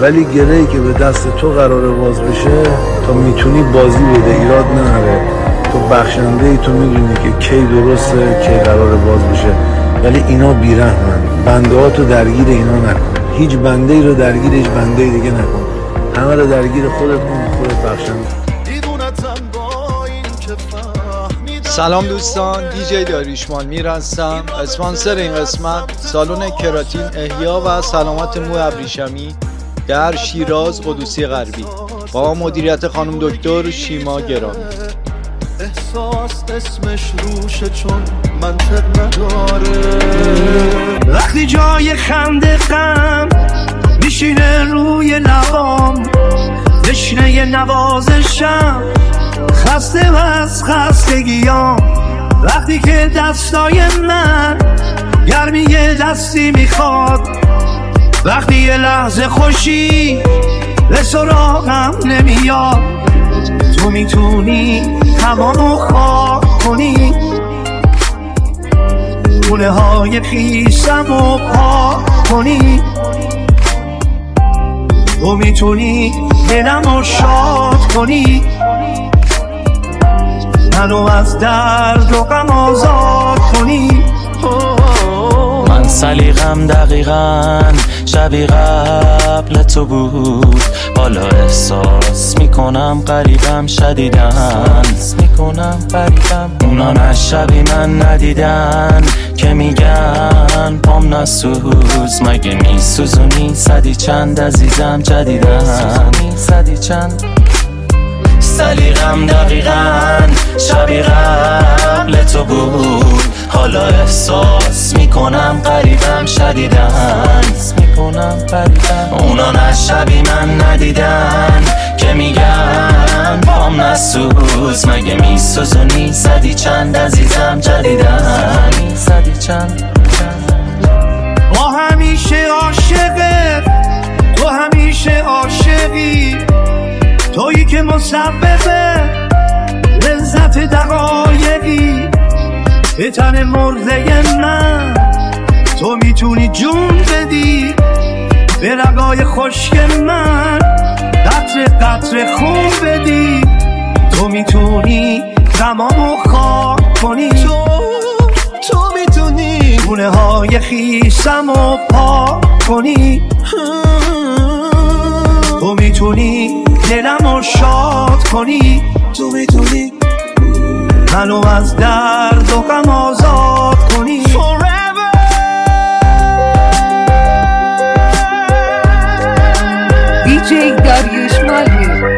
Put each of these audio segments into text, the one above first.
ولی گرهی که به دست تو قراره باز بشه تا میتونی بازی بده، ایراد نداره. تو بخشنده ای، تو میدونی که کی درسته کی قراره باز بشه. ولی اینا بیرحمن، بنده ها تو درگیر اینا نکن. هیچ بنده ای رو درگیر هیچ بنده ای دیگه نکن. همه رو درگیر خودت کن، خودت بخشنده. سلام دوستان، دیجی داریوشمال میر هستم. اسپانسر این قسمت سالن کراتین احیا و سلامت مو ابریشمی در شیراز قدوسی غربی با مدیریت خانم دکتر شیما گرامی. احساس اسمش روشه چون منطق نداره. وقتی جای خنده غم میشینه روی لبام، دشنه نوازشم خسته و از خستگیام. وقتی که دستای من گرمی دستی میخواد، وقتی یه لحظه خوشی به سراغم نمیاد، تو میتونی تمامو خاک کنی، گونه های خیسمو پاک کنی، تو میتونی دلمو شاد کنی، منو از درد و غم آزاد کنی. من سلیقم دقیقاً شبیه قبل تو بود، حالا احساس میکنم قریبم شدیدن، اونا نه شبیه من ندیدن که میگن پام نسوز، مگه میسوزونی صدی چند عزیزم جدیدن، صدی چند. سلیقم دقیقاً شبیه قبل تو بود، حالا احساس میکنم قریبم شدیدن، اونا نه شبیه من ندیدن که میگن پام نسوز، مگه میسوزونی صدی چند عزیزم جدیدن، صدی چند. ما همیشه عاشقه، تو همیشه عاشقی، تویی که مسببه لذت دقایقی، به تن مرده من تو میتونی جون بدی، به رگای خشک من قطره قطره خون بدی، تو میتونی غمامو خاک کنی، تو میتونی گونه های خیسمو پاک کنی، تو میتونی دلمو شاد کنی، تو میتونی منو از درد و غم آزاد کنی. دیجی داریوشمال میر.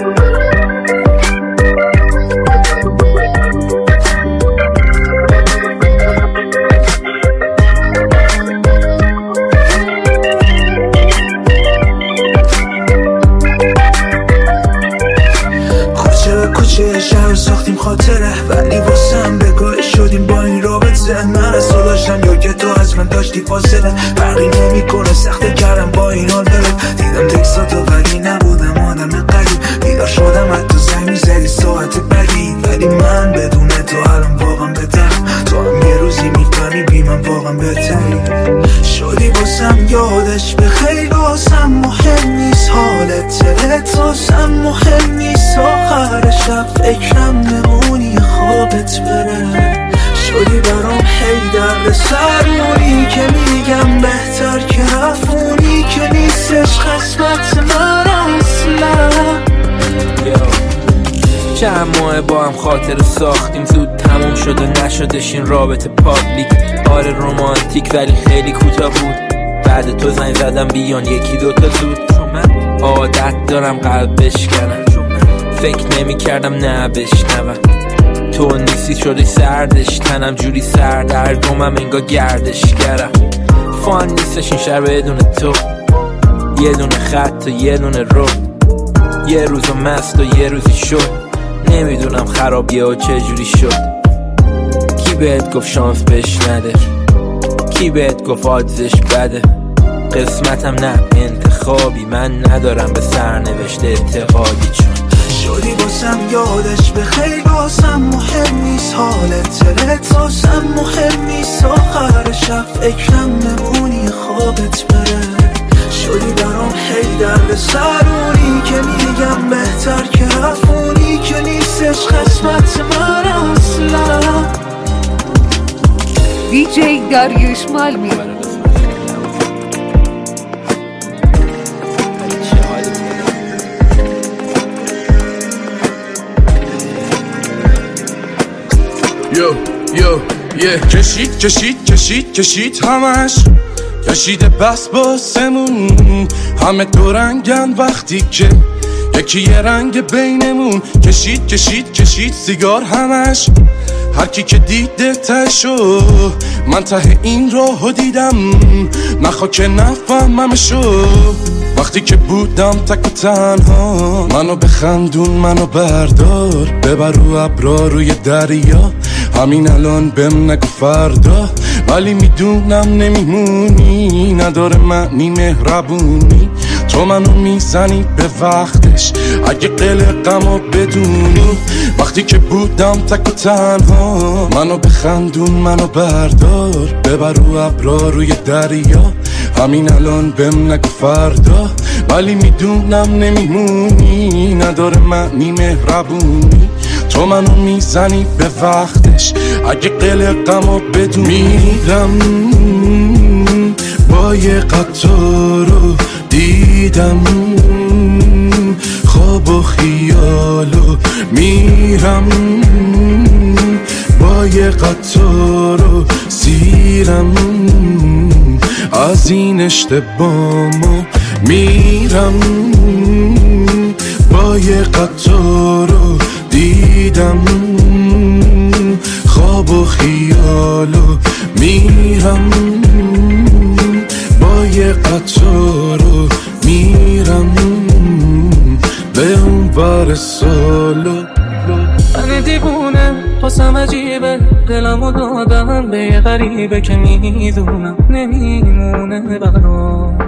کوچه شهر ساختیم خاطره، ولی واسم بگاه شدیم با این رابطه. من از تو داشتم یا که تو از من داشتی فاصله، فرقی نمی کنه سخته کردم با این حال دلت. دیدم تکساتو ولی نبودم آدم قریب، بیدار شدم حتی زنگ میزدی ساعت بدی، ولی من بدون تو الان واقعا بهترم، تو هم یه روزی میفهمی بی من واقعا بهتری شدی واسم. یادش به خیلی واسم مهم نیست حالت تلت، واسم مهم نیست آخر شب فکرم نمونی خوابت بره. شدی برام هی درد سرونی که میگم بهتر که رفونی، که نیستش قسمت من اصلا. چند ماه با هم خاطر ساختیم، زود تموم شد و نشدش این رابطه پابلیک. آره رومانتیک ولی خیلی کوتاه بود، بعد تو زنگ زدم بیان یکی دوتا زود، چون من عادت دارم قلب بشکنم، فکر نمی کردم نه بشنوم، تو نیستی شدی سردش تنم جوری سردرگمم انگار گردشگرم. فان نیستش این شهر بدون تو، یه دونه خط و یه دونه رو، یه روزو مست و یه روزی شد، نمیدونم خرابیه و چه جوری شد. کی بهت گفت شانس بهش نده، کی بهت گفت آدزش بده، قسمتم نه انتخابی، من ندارم به سرنوشت اعتقادی، چون شدی واسم یادش به خیلی واسم مهم نیست حالت تلت، واسم مهم نیست آخر شب فکرم نمونی خوابت بره. شدی برام هی در پسرونی که میگم بهتر که رفونی که نیستش قسمت من اصلا. دیجی داریوش مالمی. کشید همش کشیده بس باسمون، همه دو رنگن وقتی که یکی یه رنگ بینمون. کشید سیگار همش، هر کی که دیده تشو، من ته این راهو دیدم نخوا که نفهممشو. وقتی که بودم تک و تنها، منو بخندون منو بردار، ببر رو ابرا روی دریا، همین الان بهم نگو فردا. ولی میدونم نمیمونی، نداره معنی مهربونی، تو منو میزنی به وقتش اگه قلقمو بدونی. وقتی که بودم تک و تنها، منو بخندون منو بردار، ببر رو ابرا روی دریا، همین الان بهم نگو فردا. ولی میدونم نمیمونی، نداره معنی مهربونی، تو منو میزنی به وقتش اگه قلقمو بدونی. میرم با یه قطارو دیدم خواب و خیالو، میرم با یه قطارو سیرم از این اشتباهمو. میرم با یه قطارو دیدم خواب و خیالو، میرم با یه قطارو میرم به اون بر سالو. من دیوونه پاسم عجیبه، دلمو دادم به یه غریبه که میدونم نمیمونه برام.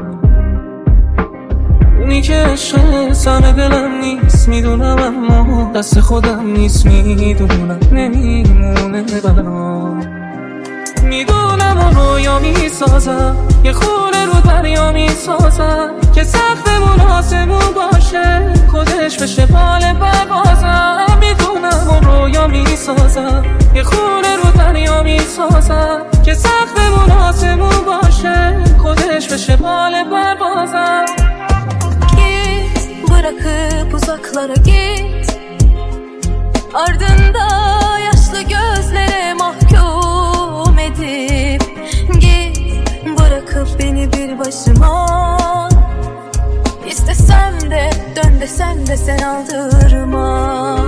اونی که عشق سر دلم نیست میدونم، اما دست خودم نیست میدونم نمیمونه برام. میدونم اون رویا میسازم، یه خونه رو دریا میسازم که سقفمون آسمون باشه، خودش بشه بال پروازم. میدونم اون رویا میسازم، یه خونه رو دریا میسازم که سقفمون آسمون باشه، خودش بشه بال پروازم. Bırakıp uzaklara git, ardında yaşlı gözlere mahkum edip git, bırakıp beni bir başıma. İstesem de dön desem de sen aldırma.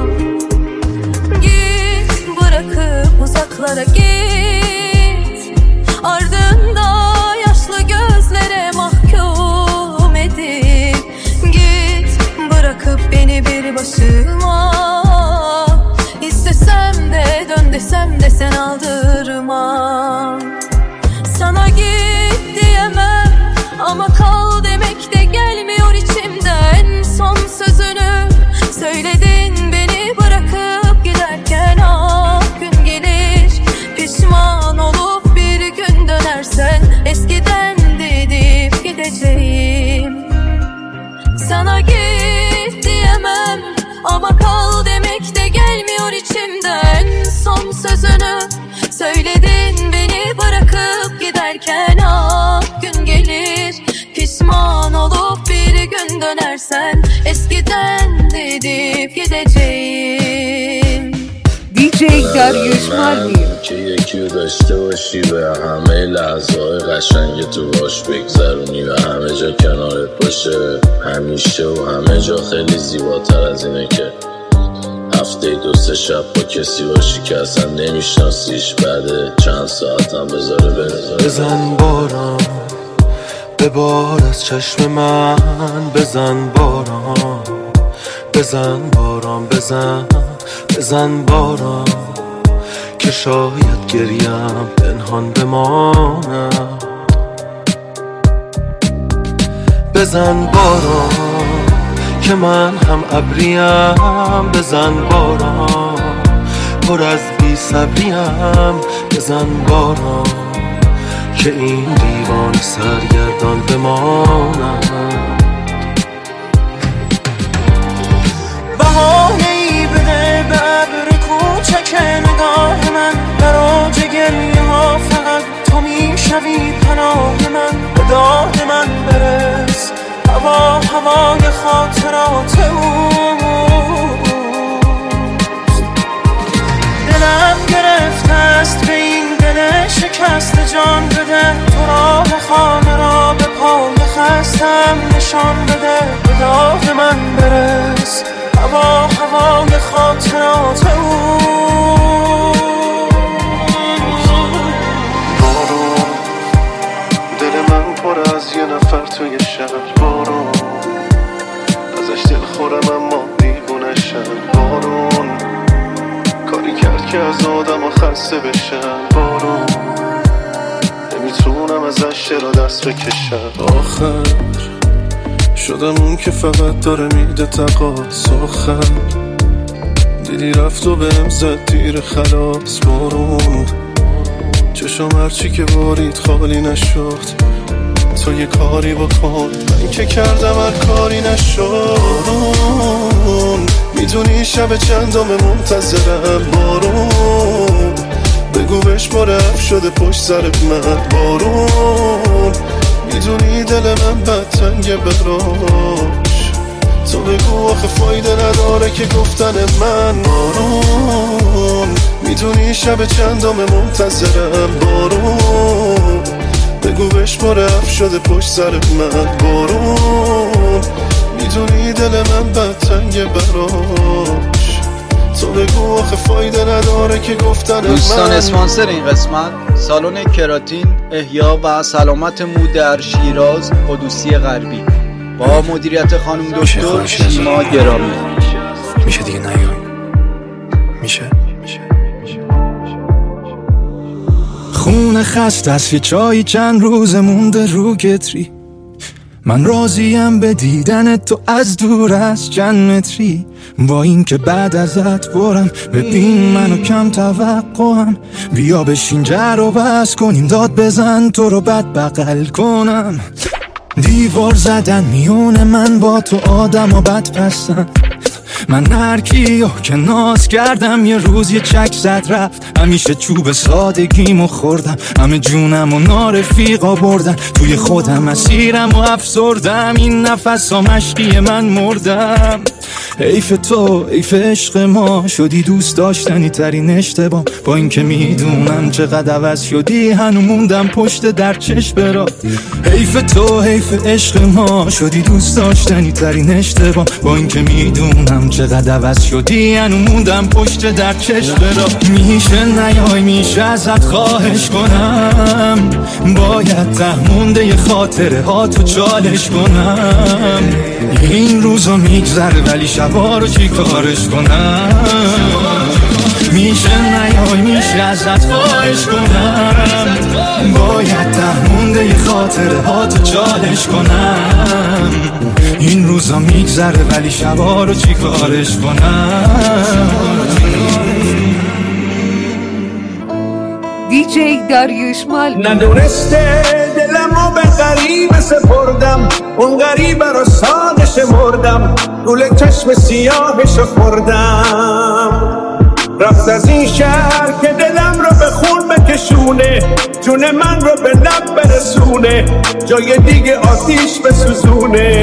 Git bırakıp uzaklara git, ardında yaşlı gözlere mahkum edip bırakıp beni bir başıma. İstesem de dön desem de sen aldırma. Sana git diyemem ama kal demek de gelmiyor içimden. Son sözünü söyledin beni bırakıp giderken, ah gün gelir pişman olup bir gün dönersen, eskiden dedip gideceğim. Sana git diyemem ama kal demek de gelmiyor içimden. Son sözünü söyledin beni bırakıp giderken, ah gün gelir pişman olup bir gün dönersen, eskiden dedip gideceğim. DJ داریوش مالمی. که یکی رو داشته باشی به همه لحظه‌های قشنگ تو باش بگذرونی و همه جا کنارت باشه همیشه و همه جا خیلی زیباتر از اینه که هفته 2-3 شب با کسی باشی که اصلا نمیشناسیش، بعد چند ساعت هم بذاره بره. بزن باران ببار از چشم من، بزن باران بزن باران بزن باران که شاید گریم پنهان بماند. بزن باران که من هم ابریم، بزن باران پر از بی صبریم، بزن باران که این دیوان سرگردان بماند. کوچک نگاه من، در اوج گریه ها فقط تو میشوی پناه من. به داد من برس هوای خاطرات اوست. دلم گرفته است به این دل شکست، جان بده تو راه خانه را به پای خستم نشان بده. به داد من برس هوای خاطرات بارون دل من پر از یه نفر توی شهر. بارون ازش دل خورم اما دیوونشم. بارون کاری کرد که از آدم خسته بشم. بارون نمیتونم ازش چرا دست بکشم. آخر شدم اون که فقط داره میده تقاص. آخر دیدی رفت و بهم زد تیر خلاص. بارون چشم هرچی که بارید خالی نشد. تو یه کاری بکن، من که کردم هر کاری نشد. بارون میدونی شب چندم منتظرم. بارون بگو بهش مرف شده پشت سر من. بارون میدونی دل من بد تنگه براش. تو بگو آخه فایده نداره که گفتن من. بارون میدونی شب چندم منتظرم. بارون بگو بهش مرف شده پشت سر من. بارون میدونی دل من بد تنگه براش. تو بگو آخه فایده نداره که گفتن من. دوستان اسپانسر این قسمت سالن کراتین احیا و سلامت مو در شیراز قدوسی غربی با مدیریت خانم دکتر شیما گرامی. میشه دیگه نیای؟ میشه؟ خونه خسته است یه چایی چند روز مونده رو کتری. من راضیم به دیدن تو از دور از چند متری. با این که بعد ازت برم ببین منو کم توقعم. بیا بشین جر و بس کنیم داد بزن تو رو بد بغل کنم. دیوار زدن میونه من با تو آدم و بد پسن. من هر کیو که ناز کردم یه روز یه چک زد رفت. همیشه چوب سادگیمو خوردم، همه جونم و نارفیقا بردن. توی خودم اسیرم و افسردم، این نفس ها مشقی من مردم. حیف تو حیف عشق ما، شدی دوست داشتنی ترین اشتباه. با این که میدونم چقدر عوض شدی هنو موندم پشت در چشم را. حیف تو حیف عشق ما، شدی دوست داشتنی ترین اشتباه. با این که میدونم چقدر عوض شدی هنو موندم پشت در چشم را. میشه نیای میشه ازت خواهش کنم، باید تهمونده ی خاطره ها تو چالش کنم. این روزا میگذره ولی شبا رو چی کارش کنم. میشه نیای میشه ازت خواهش کنم، باید تهمونده ی خاطره ها تو چالش کنم. این روزا میگذره ولی شبا رو چی کارش کنم. دیجی داریوش مالمی. ندونسته دلمو به غریبه سپردم، اون غریبه رو ساده شمردم، گل چشم سیاهشو خوردم. رفت از این شهر که دلم رو به خون بکشونه، جون من رو به لب برسونه، جای دیگه آتیش بسوزونه.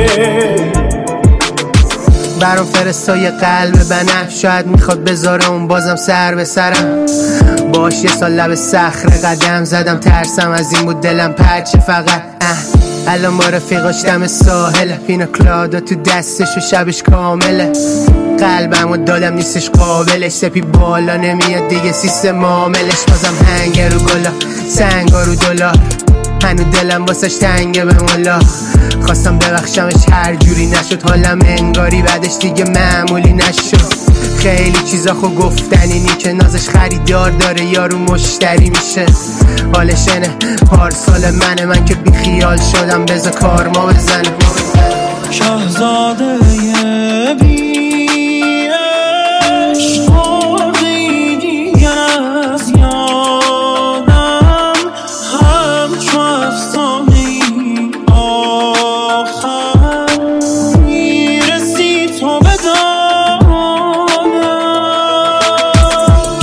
برام فرستای قلب بنه، شاید میخواد بذاره اون بازم سر به سرم. باش یه سال لب صخره قدم زدم، ترسم از این بود دلم پرچه فقط. الان با رفیقاش دم ساحله، پینا کلادا تو دستش و شبش کامله. قلبم و دادم نیستش قابلش، سپی بالا نمیاد دیگه سیستم معاملش. بازم هنگ رو گلا سنگا رو دلار، هنو دلم واسش تنگه به مولا. خواستم ببخشمش هر جوری نشد، حالم انگاری بعدش دیگه معمولی نشد. خیلی چیزا خو گفتنی نی که نازش خریدار داره یارو مشتری میشه. حالش اینه پارسال من که بی خیال شدم، بذار کار ما بزنه. شهزاده بی عشق خوردی دیگر از یادم، همچو افسانه ای آخر میرسی تو به دادم.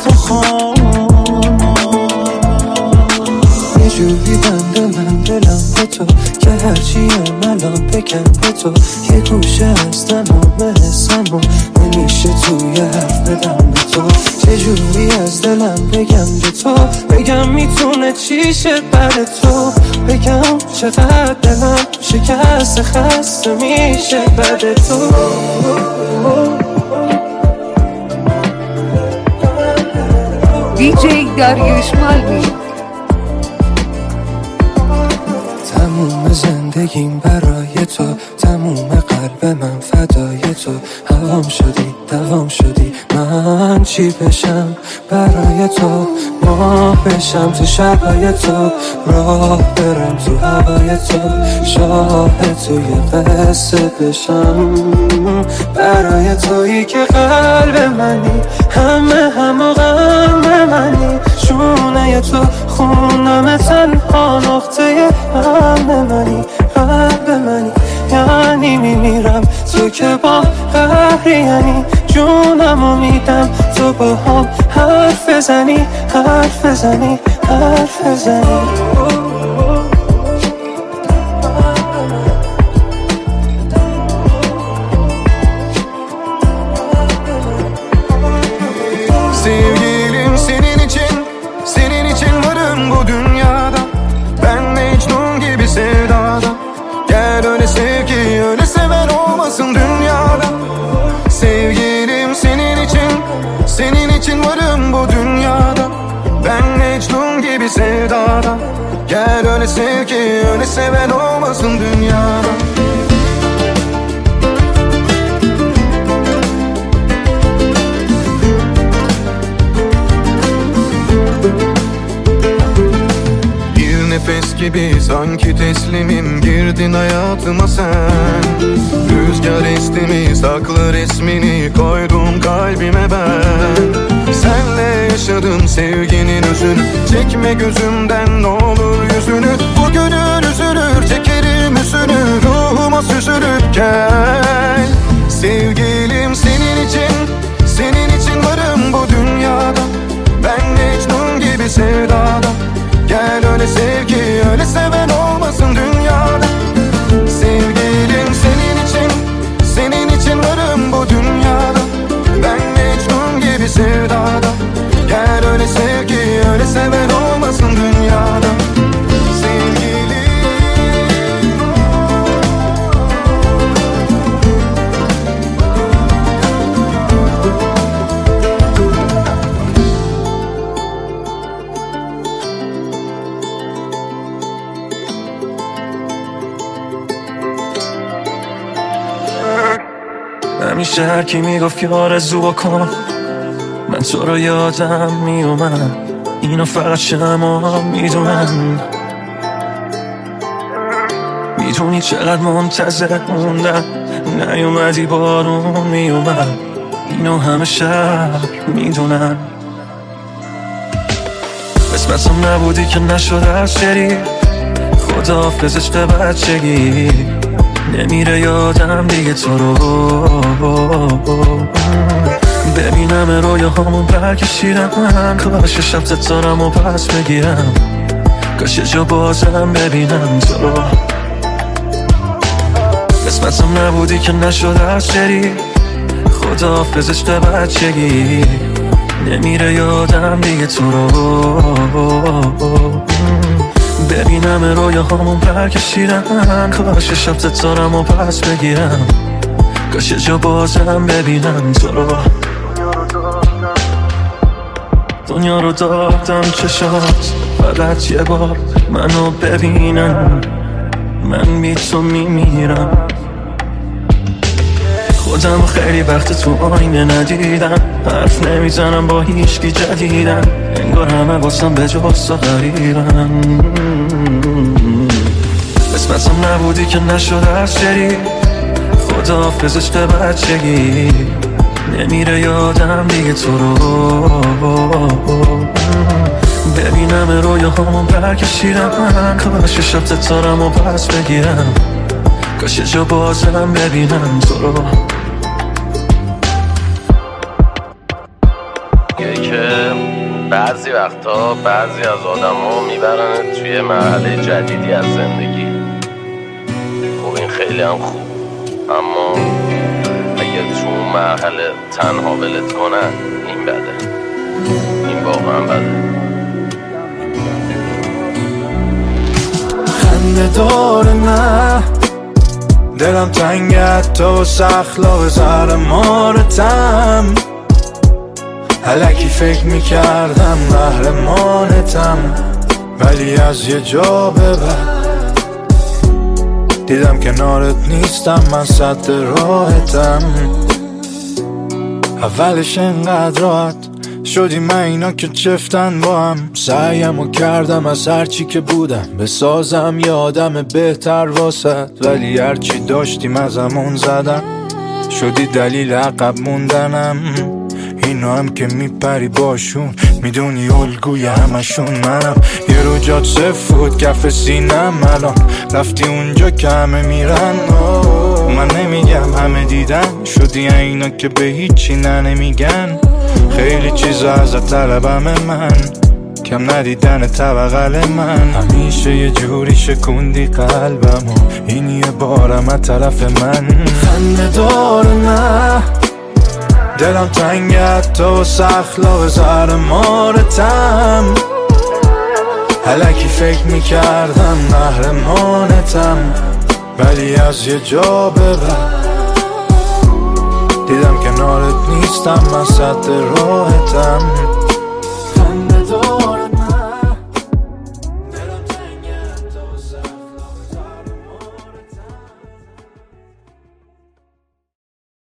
تو خان یه جوری بنده من دلم به تو که هرچی الان بگم به تو یه گوشه از تمام حسمو نمیشه توی حرف بدم به تو چجوری از دلم بگم به تو بگم میتونه چیشه بعد تو بگم چقدر دلم شکست خسته میشه بعد تو دیجی داریوش مالمی تموم زندگیم برای تو تموم قلب من فدای تو هوام شدی دوام شدی من چی بشم برای تو ماه بشم تو شبای تو راه برم تو هوای تو شاهد توی قصه بشم برای تویی که قلب منی همه غم منی شونه تو خونم تنها نقطه هم منی قلب منی یعنی میمیرم تو که با قهری یعنی جونمو میدم تو با هم حرف بزنی حرف بزنی حرف بزنی Sevgilim senin için varım bu dünyada. Ben Mecnun gibi sevdada. Gel öyle sev ki öyle seven olmasın dünyada. Sevgilim senin için varım bu dünyada. Ben Mecnun gibi sevdada. Gel öyle sev ki öyle seven olmasın dünyada. Nefes gibi sanki teslimim girdin hayatıma sen Rüzgar esti mi saklı resmini koydum kalbime ben Senle yaşadım sevginin özünü çekme gözümden ne olur yüzünü Bugünün üzülür çekerim üzünü ruhuma süzülüp gel Sevgilim senin için varım bu dünyada Ben Mecnun gibi sevdada Gel öyle sev ki öyle seven olmasın dünyada Sevgilim senin için varım bu dünyada Ben Mecnun gibi sevdada Gel öyle sev ki öyle seven olmasın dünyada همیشه هر کی میگفت که آرزو بکن من تو رو یادم میومد اینو فقط شما میدونن میدونی چقدر منتظر موندم نیومدی بارون میومد اینو همه شهر میدونن قسمتم نبودی که نشد از شری خداحافظ عشق بچگی نمیره یادم دیگه تو رو ببینم رویاهامون برکشیدم کاش شب ستارم و پس بگیرم کاش جا بازم ببینم تو رو قسمتم نبودی که نشد از شری خداحافظ عشق بچگی نمیره یادم دیگه تو رو ببینم رویاهامون برکشیدم کاش شب ستارم و پس بگیرم کاش جا بازم ببینم تو رو دنیا رو دادم چشات فقط یه بار منو ببینم من بی تو میمیرم خودم خیلی وقت تو آینه ندیدم حرف نمیزنم با هیچکی جدیدم انگار همه واسم به جز تو غریبم قسمتم نبودی که نشد از شری خداحافظ عشق بچگی نمیره یادم دیگه تو رو ببینم رویاهامون برکشیدم کاش شب ستارم و پس بگیرم کاش جا بازم ببینم تو رو که بعضی وقتا بعضی از آدم ها میبرن توی مرحله جدیدی از زندگی. خب این خیلی هم خوب، اما اگه تو اون مرحله تنها ولت کنن این بده، این واقعا بده. خنده داره نه دلم تنگت تو سخلا زهر مارتم، الکی فکر میکردم قهرمانتم، ولی از یه جا به بعد دیدم کنارت نیستم، من سد راحتم. اولش انقدر راحت شدی من اینا که چفتن با هم، سعیمو کردم از هرچی که بودم بسازم یه آدم بهتر واسد، ولی هرچی داشتیم ازمون زدم، شدی دلیل عقب موندنم. اینا هم که میپری باشون میدونی الگوی همشون منم، یه رو جات سفود کف سینم، الان رفتی اونجا که همه میرن. من نمیگم همه دیدن، شدی اینا که به هیچی نمیگن، خیلی چیزا ازت طلبم من، کم ندیدن بغل من، همیشه یه جوری شکوندی قلبم و این یه بارم از طرف من. خنده دار نه دلم تنگت تو سخلا زهر مارتم، الکی فکر میکردم قهرمانتم، ولی از یه جا به بعد دیدم کنارت نیستم، من سد راحتم.